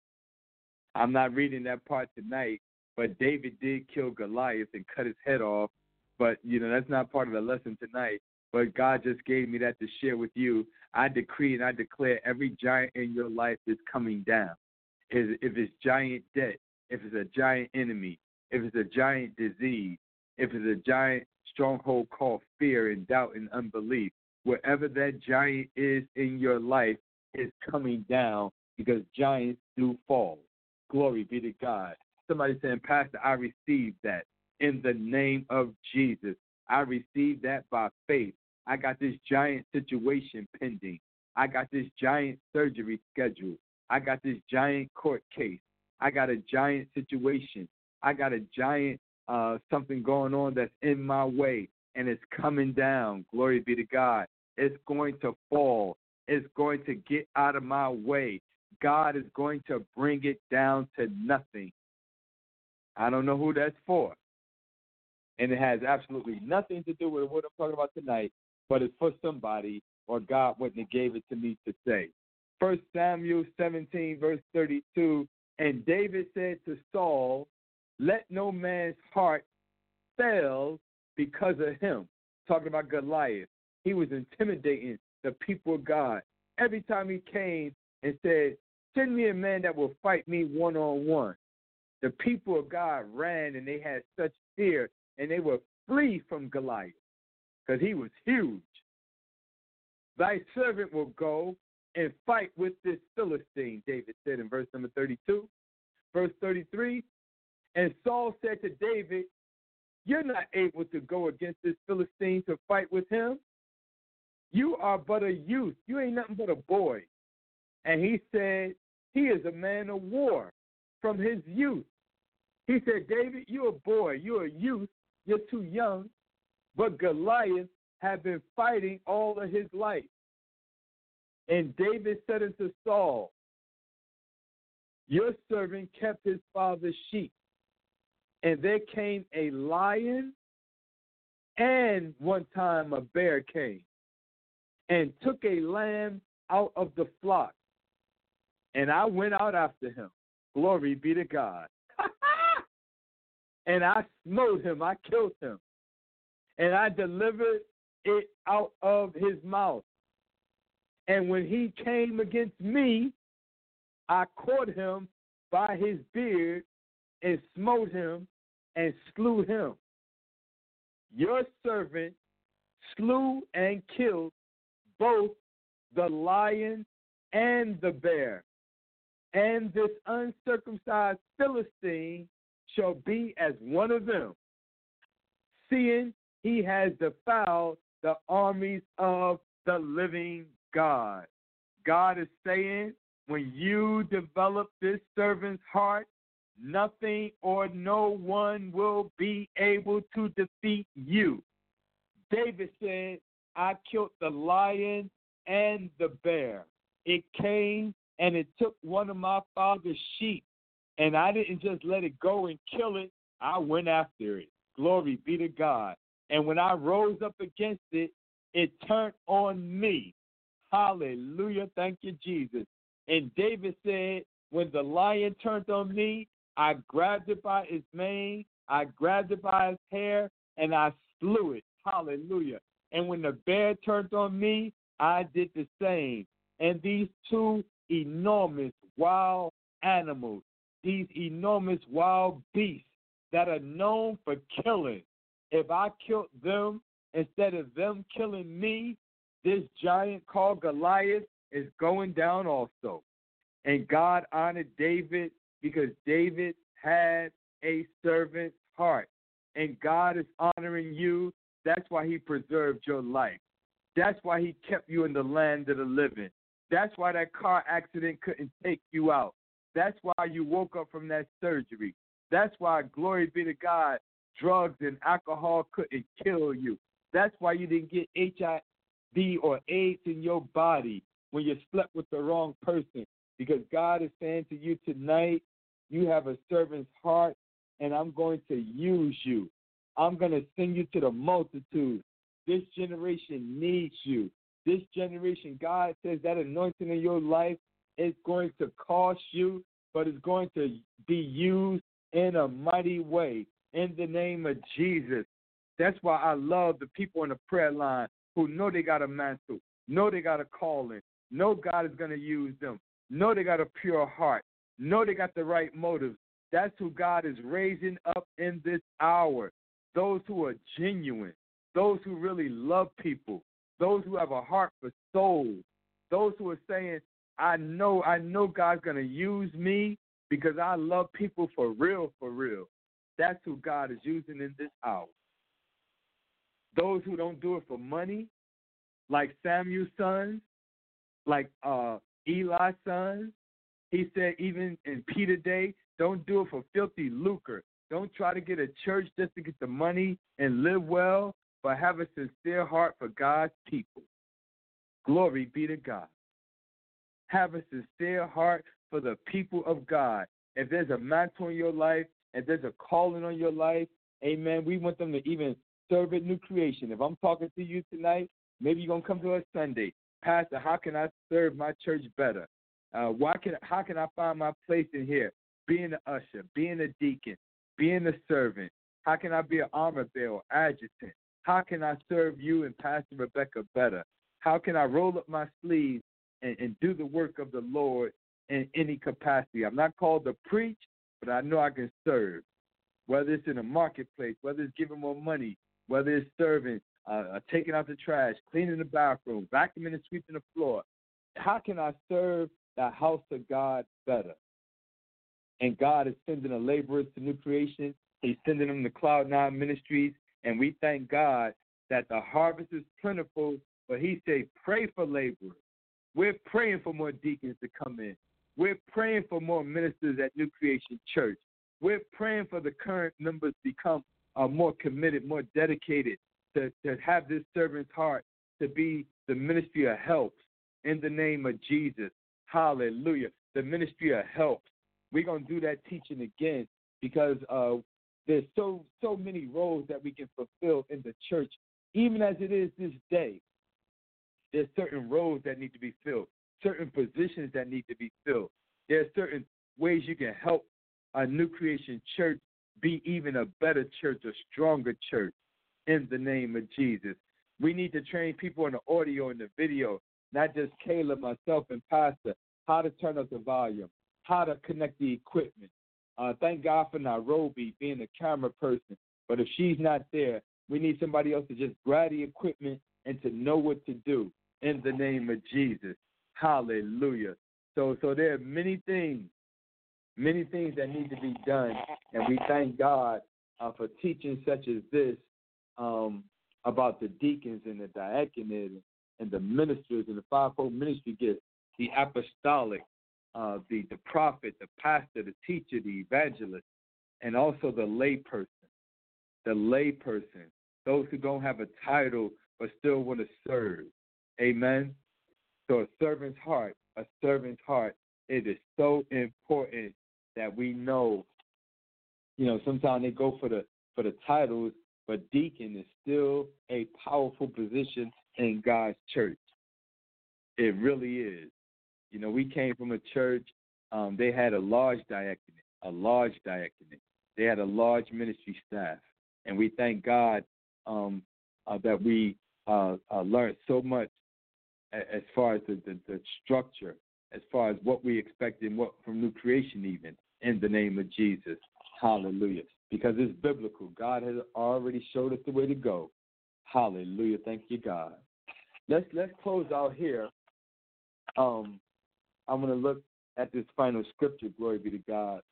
I'm not reading that part tonight, but David did kill Goliath and cut his head off. But, that's not part of the lesson tonight. But God just gave me that to share with you. I decree and I declare every giant in your life is coming down. If it's giant debt, if it's a giant enemy, if it's a giant disease, if it's a giant stronghold called fear and doubt and unbelief, wherever that giant is in your life is coming down because giants do fall. Glory be to God. Somebody saying, Pastor, I received that in the name of Jesus. I received that by faith. I got this giant situation pending. I got this giant surgery scheduled. I got this giant court case. I got a giant situation. I got a giant something going on that's in my way, and it's coming down. Glory be to God. It's going to fall. It's going to get out of my way. God is going to bring it down to nothing. I don't know who that's for. And it has absolutely nothing to do with what I'm talking about tonight, but it's for somebody, or God wouldn't have gave it to me to say. 1 Samuel 17, verse 32, and David said to Saul, let no man's heart fail because of him. Talking about Goliath. He was intimidating the people of God. Every time he came and said, send me a man that will fight me one-on-one. The people of God ran, and they had such fear, and they would flee from Goliath because he was huge. Thy servant will go and fight with this Philistine, David said in verse number 32. Verse 33, and Saul said to David, you're not able to go against this Philistine to fight with him. You are but a youth. You ain't nothing but a boy. And he said, he is a man of war from his youth. He said, David, you're a boy. You're a youth. You're too young. But Goliath had been fighting all of his life. And David said unto Saul, your servant kept his father's sheep. And there came a lion, and one time a bear came and took a lamb out of the flock. And I went out after him. Glory be to God. And I smote him. I killed him. And I delivered it out of his mouth. And when he came against me, I caught him by his beard and smote him and slew him. Your servant slew and killed both the lion and the bear. And this uncircumcised Philistine shall be as one of them, seeing he has defiled the armies of the living God. God is saying, when you develop this servant's heart, nothing or no one will be able to defeat you. David said, I killed the lion and the bear. It came and it took one of my father's sheep, and I didn't just let it go and kill it. I went after it. Glory be to God. And when I rose up against it, it turned on me. Hallelujah. Thank you, Jesus. And David said, when the lion turned on me, I grabbed it by its mane, I grabbed it by its hair, and I slew it. Hallelujah. And when the bear turned on me, I did the same. And these two enormous, wild animals, these enormous wild beasts that are known for killing. If I killed them instead of them killing me, this giant called Goliath is going down also. And God honored David because David had a servant's heart. And God is honoring you. That's why he preserved your life. That's why he kept you in the land of the living. That's why that car accident couldn't take you out. That's why you woke up from that surgery. That's why, glory be to God, drugs and alcohol couldn't kill you. That's why you didn't get HIV or AIDS in your body when you slept with the wrong person. Because God is saying to you tonight, you have a servant's heart, and I'm going to use you. I'm going to send you to the multitude. This generation needs you. This generation, God says that anointing in your life is going to cost you, but it's going to be used in a mighty way in the name of Jesus. That's why I love the people on the prayer line who know they got a mantle, know they got a calling, know God is going to use them, know they got a pure heart, know they got the right motives. That's who God is raising up in this hour. Those who are genuine, those who really love people, those who have a heart for souls, those who are saying, I know God's going to use me because I love people for real, for real. That's who God is using in this hour. Those who don't do it for money, like Samuel's sons, like Eli's sons. He said even in Peter's day, don't do it for filthy lucre. Don't try to get a church just to get the money and live well, but have a sincere heart for God's people. Glory be to God. Have a sincere heart for the people of God. If there's a mantle in your life, if there's a calling on your life, amen, we want them to even serve at New Creation. If I'm talking to you tonight, maybe you're going to come to us Sunday. Pastor, how can I serve my church better? How can I find my place in here? Being an usher, being a deacon, being a servant. How can I be an armor bearer, adjutant? How can I serve you and Pastor Rebecca better? How can I roll up my sleeves and do the work of the Lord in any capacity? I'm not called to preach, but I know I can serve. Whether it's in a marketplace, whether it's giving more money, whether it's serving, taking out the trash, cleaning the bathroom, vacuuming and sweeping the floor. How can I serve the house of God better? And God is sending the laborers to New Creation. He's sending them to Cloud9 Ministries. And we thank God that the harvest is plentiful, but he said, pray for laborers. We're praying for more deacons to come in. We're praying for more ministers at New Creation Church. We're praying for the current members to become more committed, more dedicated, to have this servant's heart, to be the ministry of helps in the name of Jesus. Hallelujah. The ministry of helps. We're going to do that teaching again because there's so many roles that we can fulfill in the church, even as it is this day. There's certain roles that need to be filled, certain positions that need to be filled. There are certain ways you can help a New Creation Church be even a better church, a stronger church in the name of Jesus. We need to train people in the audio and the video, not just Caleb, myself, and Pastor, how to turn up the volume, how to connect the equipment. Thank God for Nairobi being a camera person. But if she's not there, we need somebody else to just grab the equipment and to know what to do in the name of Jesus. Hallelujah. So there are many things that need to be done. And we thank God for teaching such as this about the deacons and the diaconate and the ministers and the fivefold ministry gifts, the apostolic, the prophet, the pastor, the teacher, the evangelist, and also the lay person. The lay person, those who don't have a title but still want to serve. Amen. So a servant's heart, it is so important that we know, sometimes they go for the titles, but deacon is still a powerful position in God's church. It really is. We came from a church, they had a large diaconate. They had a large ministry staff. And we thank God that we learned so much as far as the structure as far as what we expect and what from new creation even, in the name of Jesus. Hallelujah. Because it's biblical. God has already showed us the way to go. Hallelujah. Thank you, God. Let's close out here. I'm going to look at this final scripture. Glory be to God.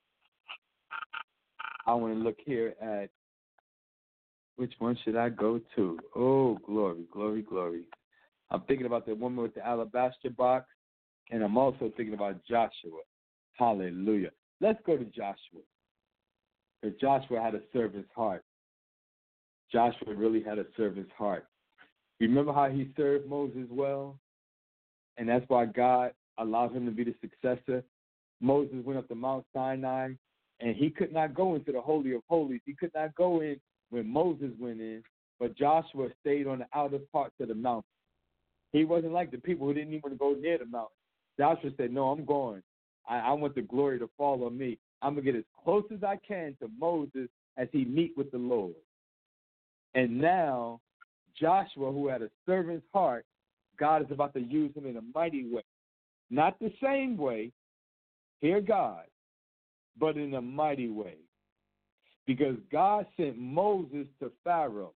I want to look here at which one should I go to? Oh, glory, glory, glory. I'm thinking about the woman with the alabaster box, and I'm also thinking about Joshua. Hallelujah. Let's go to Joshua. Because Joshua had a servant's heart. Joshua really had a servant's heart. Remember how he served Moses well? And that's why God allowed him to be the successor. Moses went up to Mount Sinai, and he could not go into the Holy of Holies. He could not go in when Moses went in, but Joshua stayed on the outer parts of the mountain. He wasn't like the people who didn't even want to go near the mountain. Joshua said, no, I'm going. I want the glory to fall on me. I'm going to get as close as I can to Moses as he meet with the Lord. And now, Joshua, who had a servant's heart, God is about to use him in a mighty way. Not the same way, hear God, but in a mighty way. Because God sent Moses to Pharaoh.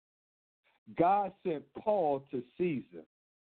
God sent Paul to Caesar.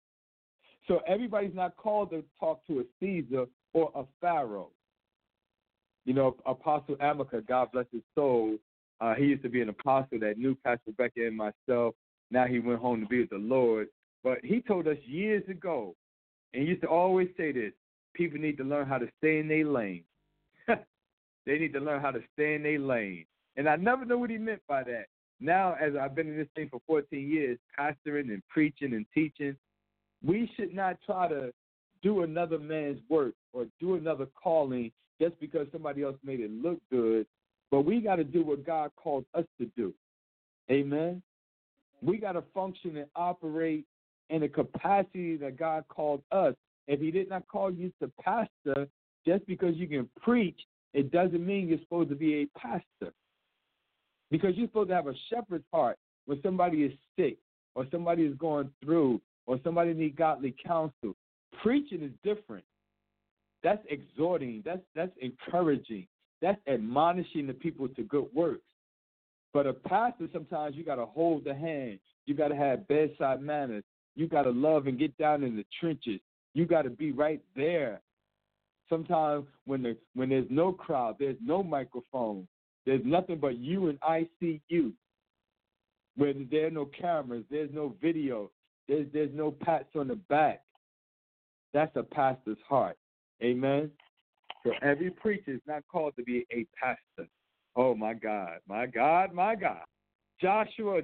So everybody's not called to talk to a Caesar or a Pharaoh. You know, Apostle Amika, God bless his soul, he used to be an apostle that knew Pastor Becca and myself. Now he went home to be with the Lord. But he told us years ago, and he used to always say this, people need to learn how to stay in their lane. They need to learn how to stay in their lane. And I never knew what he meant by that. Now, as I've been in this thing for 14 years, pastoring and preaching and teaching, we should not try to do another man's work or do another calling just because somebody else made it look good. But we got to do what God called us to do. Amen? We got to function and operate in the capacity that God called us. If he did not call you to pastor, just because you can preach, it doesn't mean you're supposed to be a pastor. Because you're supposed to have a shepherd's heart when somebody is sick or somebody is going through or somebody needs godly counsel. Preaching is different. That's exhorting. That's encouraging. That's admonishing the people to good works. But a pastor, sometimes you got to hold the hand. You got to have bedside manners. You got to love and get down in the trenches. You got to be right there. Sometimes when there's no crowd, there's no microphone, there's nothing but you and ICU. Where there are no cameras, there's no video, there's no pats on the back. That's a pastor's heart. Amen? So every preacher is not called to be a pastor. Oh, my God, my God, my God. Joshua,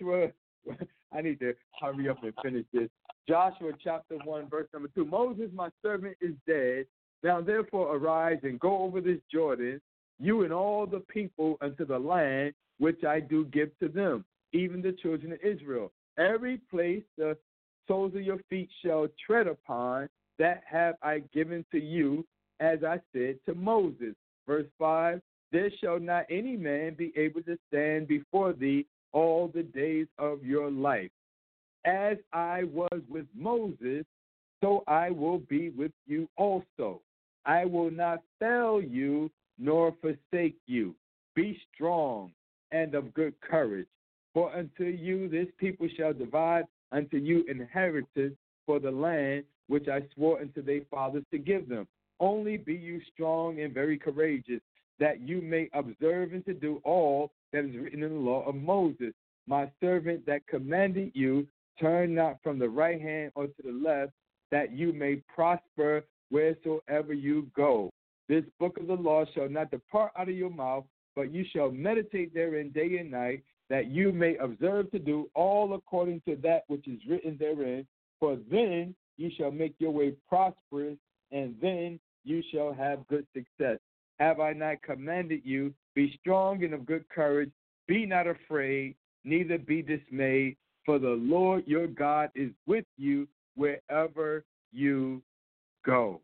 I need to hurry up and finish this. Joshua chapter 1, verse number 2. Moses, my servant, is dead. Now therefore arise and go over this Jordan, you and all the people, unto the land which I do give to them, even the children of Israel. Every place the soles of your feet shall tread upon, that have I given to you, as I said to Moses. Verse 5, there shall not any man be able to stand before thee all the days of your life. As I was with Moses, so I will be with you also. I will not fail you nor forsake you. Be strong and of good courage. For unto you this people shall divide unto you inheritance for the land which I swore unto their fathers to give them. Only be you strong and very courageous, that you may observe and to do all that is written in the law of Moses, my servant, that commanded you. Turn not from the right hand or to the left, that you may prosper wheresoever you go. This book of the law shall not depart out of your mouth, but you shall meditate therein day and night, that you may observe to do all according to that which is written therein. For then you shall make your way prosperous, and then you shall have good success. Have I not commanded you? Be strong and of good courage. Be not afraid, neither be dismayed, for the Lord your God is with you wherever you go.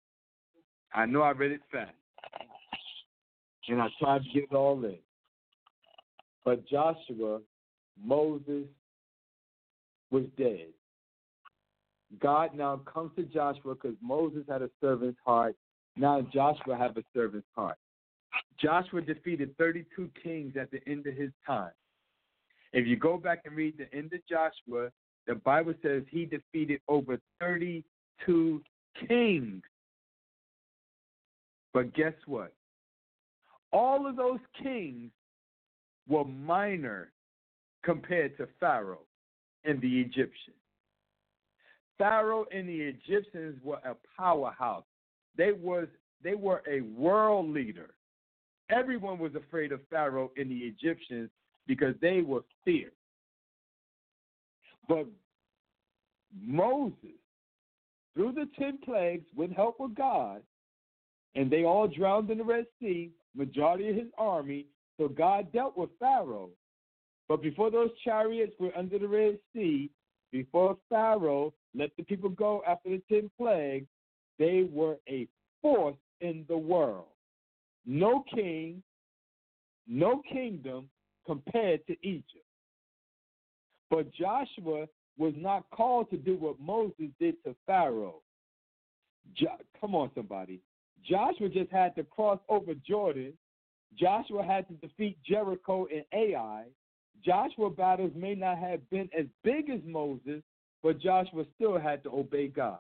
I know I read it fast, and I tried to get it all in. But Joshua, Moses was dead. God now comes to Joshua because Moses had a servant's heart. Now Joshua has a servant's heart. Joshua defeated 32 kings at the end of his time. If you go back and read the end of Joshua, the Bible says he defeated over 32 kings. But guess what? All of those kings were minor compared to Pharaoh and the Egyptians. Pharaoh and the Egyptians were a powerhouse. They were a world leader. Everyone was afraid of Pharaoh and the Egyptians because they were fierce. But Moses, through the 10 plagues, with help of God, and they all drowned in the Red Sea, majority of his army, so God dealt with Pharaoh. But before those chariots were under the Red Sea, before Pharaoh let the people go after the 10 plagues, they were a force in the world. No king, no kingdom compared to Egypt. But Joshua was not called to do what Moses did to Pharaoh. Come on, somebody. Joshua just had to cross over Jordan. Joshua had to defeat Jericho and Ai. Joshua's battles may not have been as big as Moses, but Joshua still had to obey God.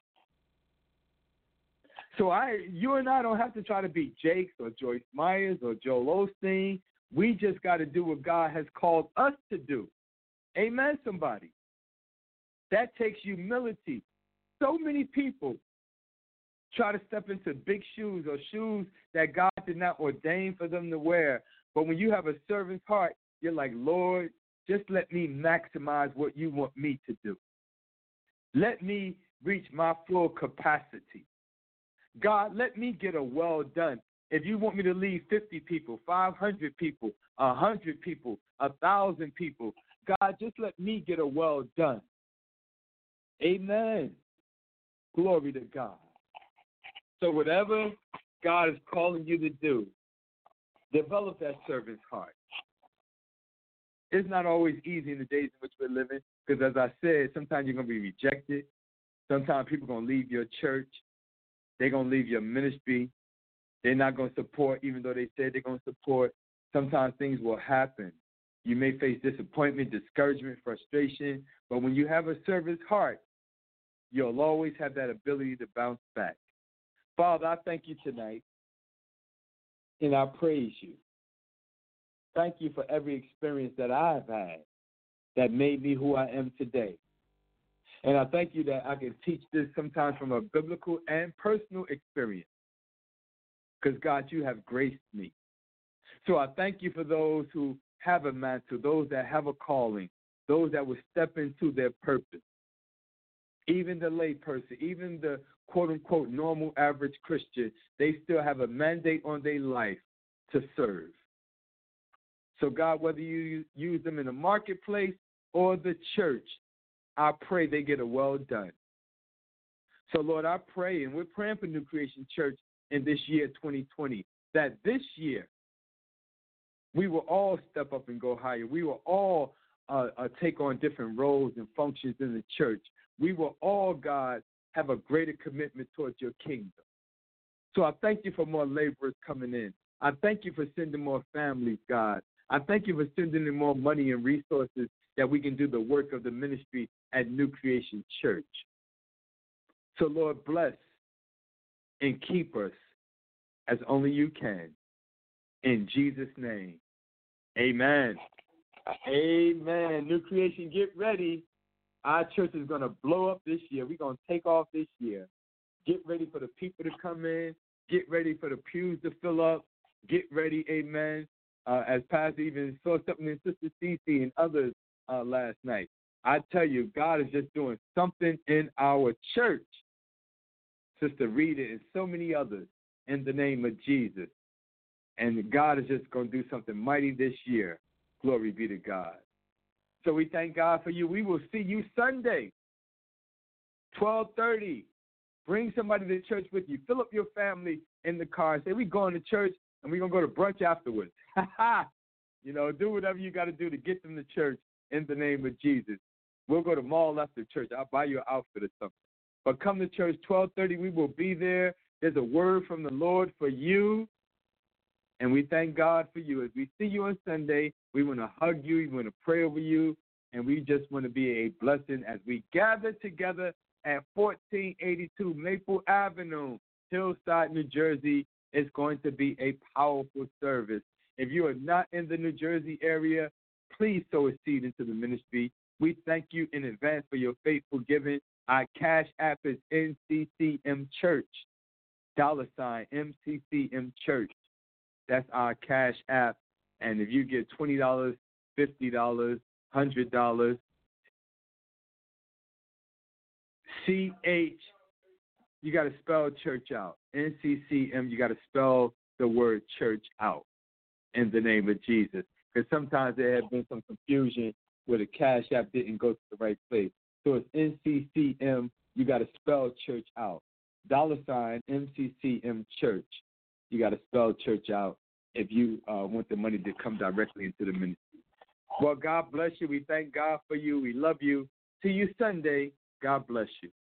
So you and I don't have to try to be Jakes or Joyce Myers or Joel Osteen. We just got to do what God has called us to do. Amen, somebody. That takes humility. So many people try to step into big shoes or shoes that God did not ordain for them to wear. But when you have a servant's heart, you're like, Lord, just let me maximize what you want me to do. Let me reach my full capacity. God, let me get a well done. If you want me to lead 50 people, 500 people, 100 people, 1,000 people, God, just let me get a well done. Amen. Glory to God. So whatever God is calling you to do, develop that servant's heart. It's not always easy in the days in which we're living because, as I said, sometimes you're going to be rejected. Sometimes people are going to leave your church. They're going to leave your ministry. They're not going to support even though they said they're going to support. Sometimes things will happen. You may face disappointment, discouragement, frustration. But when you have a servant's heart, you'll always have that ability to bounce back. Father, I thank you tonight, and I praise you. Thank you for every experience that I've had that made me who I am today. And I thank you that I can teach this sometimes from a biblical and personal experience because, God, you have graced me. So I thank you for those who have a mantle, those that have a calling, those that will step into their purpose. Even the lay person, even the quote-unquote normal average Christian, they still have a mandate on their life to serve. So, God, whether you use them in the marketplace or the church, I pray they get a well done. So, Lord, I pray, and we're praying for New Creation Church in this year, 2020, that this year we will all step up and go higher. We will all take on different roles and functions in the church. We will all, God, have a greater commitment towards your kingdom. So I thank you for more laborers coming in. I thank you for sending more families, God. I thank you for sending in more money and resources that we can do the work of the ministry at New Creation Church. So, Lord, bless and keep us as only you can. In Jesus' name, amen. Amen. New Creation, get ready. Our church is going to blow up this year. We're going to take off this year. Get ready for the people to come in. Get ready for the pews to fill up. Get ready, amen. As Pastor even saw something in Sister Cece and others last night. I tell you, God is just doing something in our church. Sister Rita and so many others in the name of Jesus. And God is just going to do something mighty this year. Glory be to God. So we thank God for you. We will see you Sunday, 12:30. Bring somebody to church with you. Fill up your family in the car. Say, we're going to church, and we're going to go to brunch afterwards. Do whatever you got to do to get them to church in the name of Jesus. We'll go to mall after church. I'll buy you an outfit or something. But come to church 12:30. We will be there. There's a word from the Lord for you. And we thank God for you. As we see you on Sunday, we want to hug you. We want to pray over you. And we just want to be a blessing as we gather together at 1482 Maple Avenue, Hillside, New Jersey. It's going to be a powerful service. If you are not in the New Jersey area, please sow a seed into the ministry. We thank you in advance for your faithful giving. Our cash app is NCCM Church, $MCCM Church. That's our cash app. And if you get $20, $50, $100, CH, you got to spell church out. NCCM, you got to spell the word church out in the name of Jesus. Because sometimes there has been some confusion where the cash app didn't go to the right place. So it's NCCM, you got to spell church out. $MCCM Church. You got to spell church out if you want the money to come directly into the ministry. Well, God bless you. We thank God for you. We love you. See you Sunday. God bless you.